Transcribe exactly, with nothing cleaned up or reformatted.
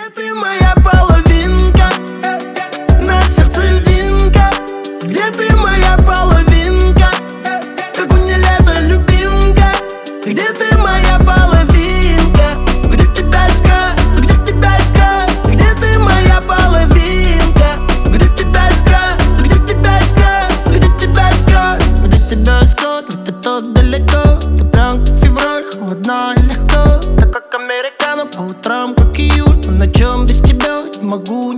Где ты, моя половинка? На сердце льдинка. Где ты, моя половинка? Как у меня лето, любимка. Где ты, моя половинка? Где тебя искать? Где тебя искать? Где ты, моя половинка? Где тебя искать? Где тебя искать? Где тебя искать? Где тебя искать? Вот это далеко. Ты прям как февраль, холодно и легко. Так как американо по утрам, как июль. Но на чем без тебя не могу.